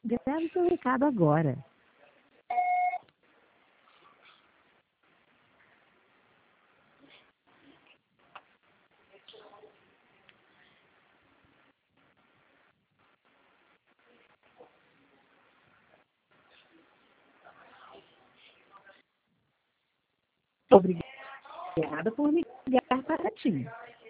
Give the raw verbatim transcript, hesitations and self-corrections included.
Grave seu recado agora. Obrigada por ligar para ti.